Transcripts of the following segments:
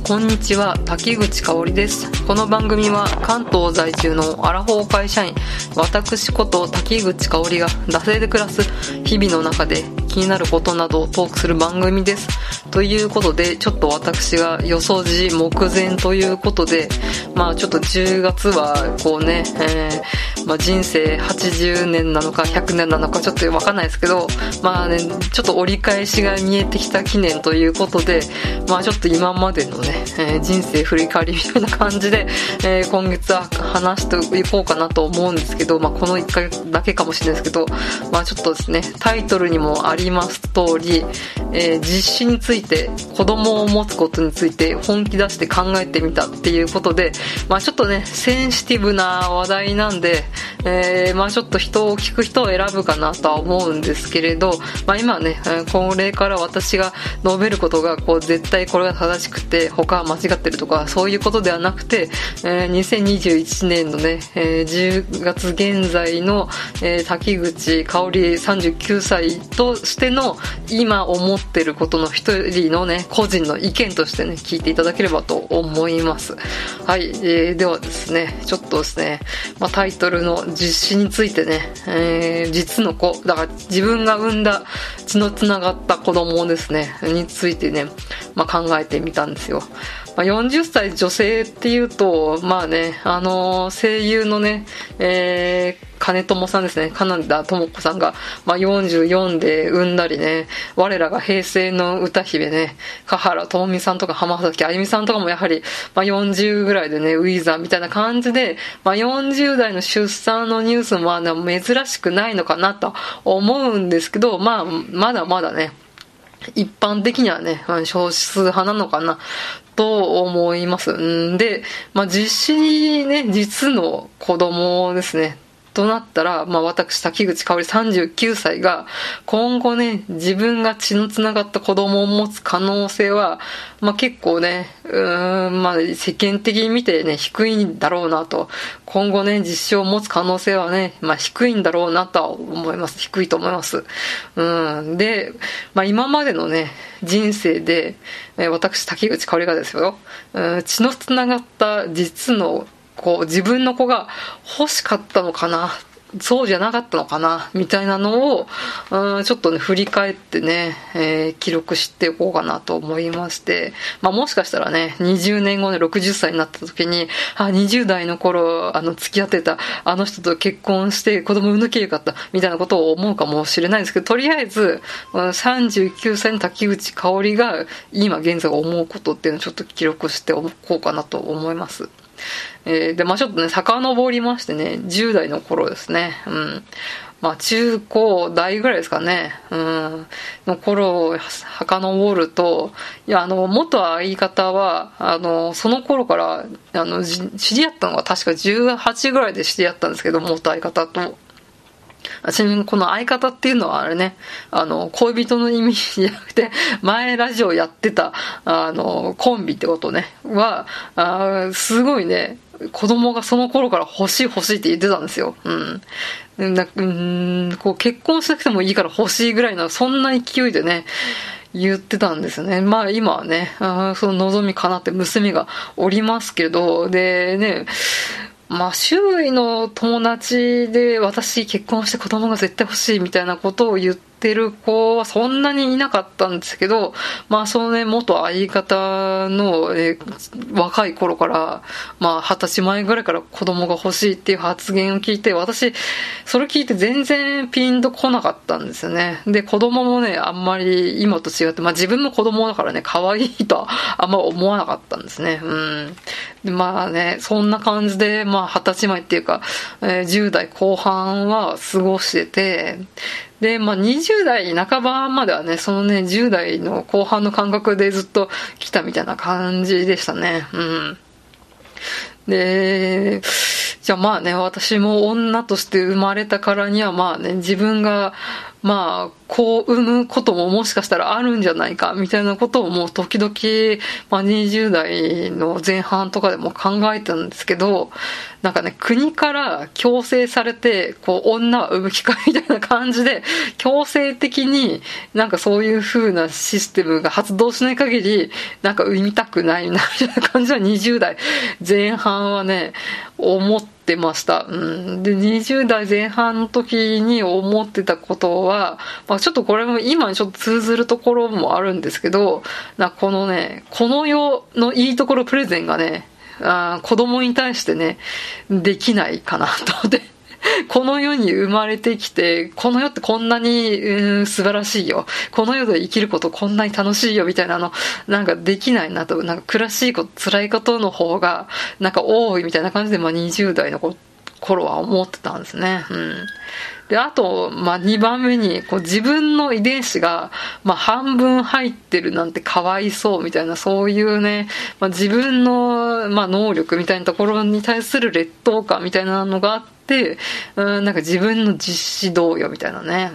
こんにちは、滝口香織です。この番組は関東在住のアラフォー会社員、私こと滝口香織が惰性で暮らす日々の中で気になることなどをトークする番組です。ということで、ちょっと私がよそじ目前ということで、ちょっと10月はこうね、人生80年なのか100年なのかちょっとわかんないですけど、ちょっと折り返しが見えてきた記念ということで、ちょっと今までのね、人生振り返りみたいな感じで、今月は話していこうかなと思うんですけど、この1回だけかもしれないですけど、ちょっとですね、タイトルにもあります通り、実施について、子供を持つことについて本気出して考えてみたっていうことで、ちょっとね、センシティブな話題なんで、ちょっと人を聞く人を選ぶかなとは思うんですけれど、今はね、これから私が述べることが絶対これが正しくて他は間違ってるとかそういうことではなくて、2021年のね、10月現在の、滝口香織39歳としての今思ってることの一人のね、個人の意見としてね、聞いていただければと思います。はい、ではですね、ちょっとですね、タイトルの実施についてね、実の子、だから自分が産んだ血のつながった子供ですね、についてね、考えてみたんですよ。40歳女性っていうと、声優のね、金友さんですね、金田朋子さんが、44で産んだりね、我らが平成の歌姫ね、華原朋美さんとか浜崎あゆみさんとかもやはり、40ぐらいでね、ウィザーみたいな感じで、40代の出産のニュースも珍しくないのかなと思うんですけど、まだまだね、一般的にはね、少数派なのかなと思います。で、実施ね、実の子供ですね。となったら、私、滝口香織39歳が、今後ね、自分が血のつながった子供を持つ可能性は、結構ね、世間的に見てね、低いんだろうなと。今後ね、実証を持つ可能性はね、低いんだろうなとは思います。低いと思います。で、今までのね、人生で、私、滝口香織がですよ、血のつながった実の自分の子が欲しかったのかな、そうじゃなかったのかなみたいなのを、ちょっとね振り返ってね、記録しておこうかなと思いまして、もしかしたらね20年後で60歳になった時に、20代の頃付き合ってたあの人と結婚して子供産むけよかったみたいなことを思うかもしれないですけど、とりあえず39歳の滝口香織が今現在思うことっていうのをちょっと記録しておこうかなと思います。で、ちょっとね、遡りましてね、10代の頃ですね。中高大ぐらいですかね。の頃を遡ると、元相方は、その頃から、知り合ったのが確か18ぐらいで知り合ったんですけど、元相方と。ちなみにこの相方っていうのはあれね、恋人の意味じゃなくて、前ラジオやってた、コンビってことね、は、すごいね、子供がその頃から欲しいって言ってたんですよ。結婚しなくてもいいから欲しいぐらいの、そんな勢いでね、言ってたんですよね。今はね、その望みかなって娘がおりますけど、でね、周囲の友達で私結婚して子供が絶対欲しいみたいなことを言ってる子はそんなにいなかったんですけど、そのね、元相方の、若い頃から、20歳前ぐらいから子供が欲しいっていう発言を聞いて、私、それ聞いて全然ピンとこなかったんですよね。で、子供もね、あんまり今と違って、自分も子供だからね、可愛いとはあんま思わなかったんですね。でね、そんな感じで、20歳前っていうか、10代後半は過ごしてて、で、20代半ばまではね、そのね、10代の後半の感覚でずっと来たみたいな感じでしたね。で、じゃあ私も女として生まれたからには自分がまあこう産むことももしかしたらあるんじゃないかみたいなことをもう時々、まあ、20代の前半とかでも考えてたんですけど、なんかね、国から強制されてこう女は産む機会みたいな感じで強制的になんかそういう風なシステムが発動しない限りなんか産みたくないなみたいな感じは20代前半はね思ってました。で20代前半の時に思ってたことは、まあ、ちょっとこれも今にちょっと通ずるところもあるんですけど、このね、この世のいいところプレゼンがね、子供に対してねできないかなと思ってこの世に生まれてきて、この世ってこんなに、素晴らしいよ、この世で生きることこんなに楽しいよみたいなのなんかできないなと、なんか苦しいこと辛いことの方がなんか多いみたいな感じで、まあ、20代の頃は思ってたんですね。であと、まあ、2番目にこう自分の遺伝子が、まあ、半分入ってるなんてかわいそうみたいな、そういうね、まあ、自分の、まあ、能力みたいなところに対する劣等感みたいなのがあって、なんか自分の実子同様みたいなね。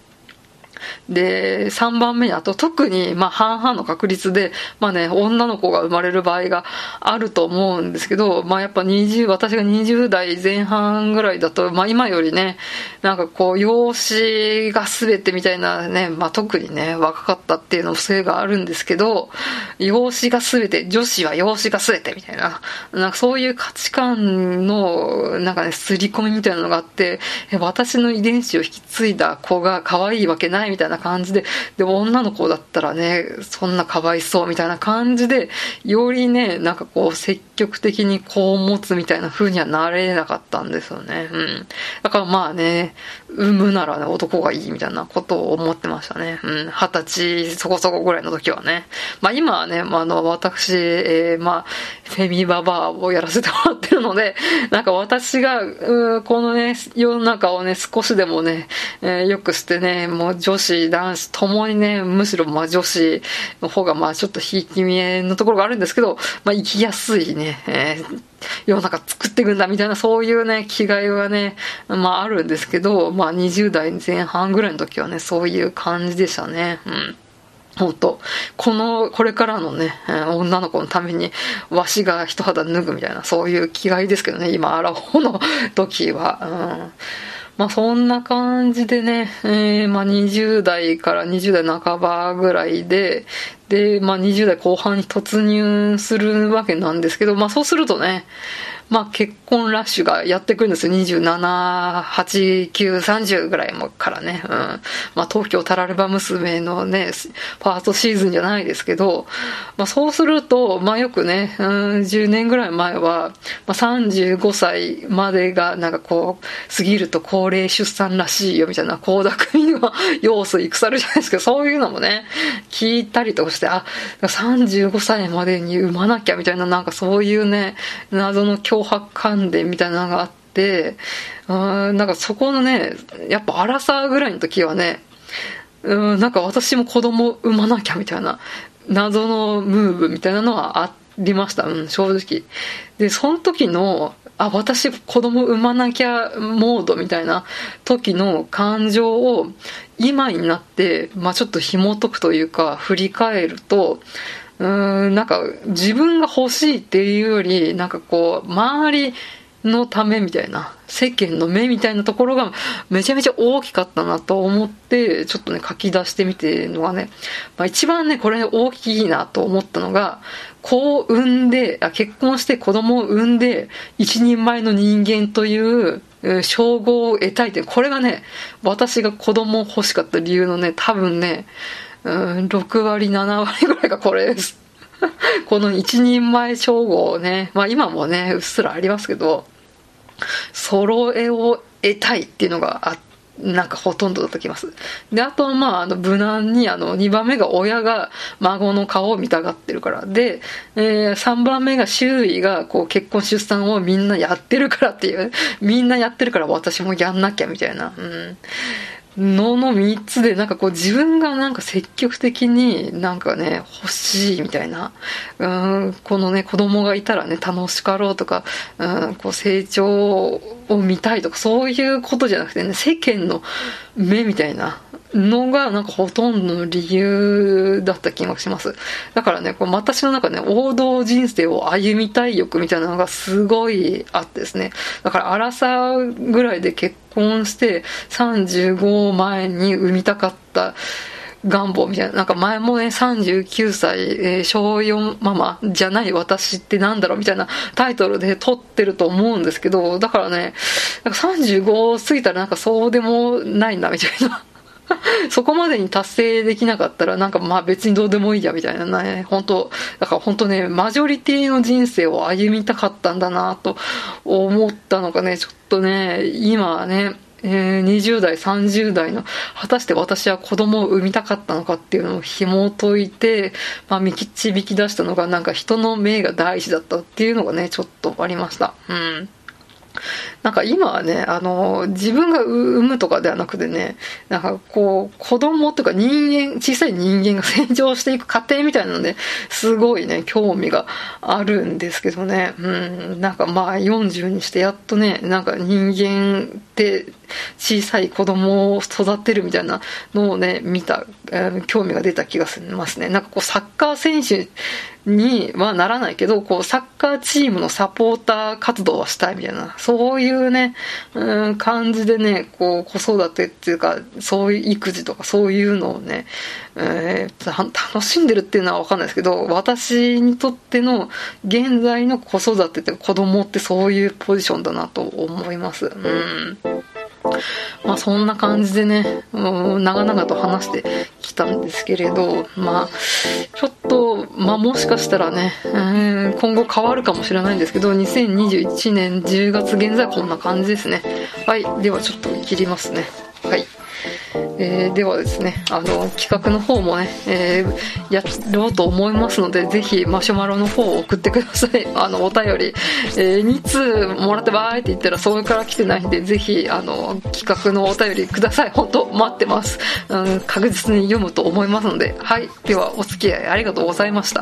で3番目にあと特にまあ半々の確率で、まあね、女の子が生まれる場合があると思うんですけど、まあやっぱ私が20代前半ぐらいだと、まあ今よりねなんかこう養子が全てみたいなね、まあ特にね若かったっていうのもせいがあるんですけど、養子が全て、女子は養子が全てみたいな、なんかそういう価値観のなんかね刷り込みみたいなのがあって、私の遺伝子を引き継いだ子が可愛いわけないみたいな感じで、でも女の子だったらねそんなかわいそうみたいな感じで、よりねなんかこう積極的に子を持つみたいな風にはなれなかったんですよね。だからまあね、産むならね男がいいみたいなことを思ってましたね。20歳そこそこぐらいの時はね。まあ今はね、私、まあフェミババアをやらせてもらってるので、なんか私がこのね世の中をね少しでもね、良くしてね、もう女子男子ともにね、むしろまあ女子の方がまあちょっとひいき目のところがあるんですけど、まあ生きやすいね、世の中作っていくんだみたいな、そういうね気概はねまああるんですけど、まあ20代前半ぐらいの時はねそういう感じでしたね。本当これからのね、女の子のためにわしが一肌脱ぐみたいな、そういう気概ですけどね、今アラフォーの時は。まあそんな感じでね、まあ20代から20代半ばぐらいで、まあ20代後半に突入するわけなんですけど、まあそうするとね、まあ結婚ラッシュがやってくるんですよ。27、8、9、30ぐらいもからね。まあ東京タラレバ娘のね、ファーストシーズンじゃないですけど、まあそうすると、まあよくね、10年ぐらい前は、まあ35歳までがなんかこう、過ぎると高齢出産らしいよみたいな、倖田來未の要素腐るじゃないですか。そういうのもね、聞いたりとかして、35歳までに産まなきゃみたいな、なんかそういうね、謎の脅迫観念みたいなのがあって、なんかそこのね、やっぱアラサーぐらいの時はね、なんか私も子供産まなきゃみたいな謎のムーブみたいなのはありました。正直。で、その時の私子供産まなきゃモードみたいな時の感情を今になって、まあちょっと紐解くというか振り返ると、なんか自分が欲しいっていうより、なんかこう周りのためみたいな、世間の目みたいなところがめちゃめちゃ大きかったなと思って、ちょっとね書き出してみてるのがね、まあ、一番ねこれ大きいなと思ったのが、子を産んで結婚して子供を産んで一人前の人間という称号を得たいって、これがね私が子供を欲しかった理由のね、多分ね6割7割ぐらいがこれですこの一人前称号をね、まあ今もねうっすらありますけど、揃えを得たいっていうのがなんかほとんどだときます。で、あとはまあ無難に2番目が親が孫の顔を見たがってるからで、3番目が周囲がこう結婚出産をみんなやってるからっていう、みんなやってるから私もやんなきゃみたいな、の3つで、なんかこう自分がなんか積極的になんかね欲しいみたいな、このね子供がいたらね楽しかろうとか、こう成長を見たいとか、そういうことじゃなくてね、世間の目みたいなのがなんかほとんどの理由だった気がします。だからね、私の中でね、王道人生を歩みたい欲みたいなのがすごいあってですね。だからアラサーぐらいで結婚して35前に産みたかった願望みたいな。なんか前もね、39歳、小4ママじゃない私ってなんだろうみたいなタイトルで撮ってると思うんですけど、だからね、なんか35過ぎたらなんかそうでもないなみたいな。そこまでに達成できなかったらなんかまあ別にどうでもいいやみたいなね、だから本当ね、マジョリティの人生を歩みたかったんだなと思ったのがね、ちょっとね、今はね、20代、30代の果たして私は子供を産みたかったのかっていうのを紐解いて、まあ、導き出したのがなんか人の命が大事だったっていうのがね、ちょっとありました。うん。なんか今はね、自分が産むとかではなくてね、なんかこう、子供とか小さい人間が成長していく過程みたいなので、すごいね、興味があるんですけどね、なんかまあ40にしてやっとね、なんか人間って小さい子供を育てるみたいなのをね、興味が出た気がしますね。なんかこう、サッカー選手にはならないけど、こうサッカーチームのサポーター活動はしたいみたいな、そういうね、感じでね、こう子育てっていうか、そういう育児とかそういうのをね、楽しんでるっていうのは分かんないですけど、私にとっての現在の子育てって子供ってそういうポジションだなと思います。まあそんな感じでね、長々と話してきたんですけれど、まあちょっと、まあもしかしたらね、今後変わるかもしれないんですけど、2021年10月現在こんな感じですね。はい、ではちょっと切りますね。はい。ではですね、企画の方もね、やろうと思いますので、ぜひマシュマロの方を送ってください。お便り、2通もらってばーいって言ったらそれから来てないんで、ぜひ企画のお便りください。本当待ってます。確実に読むと思いますので、はい。ではお付き合いありがとうございました。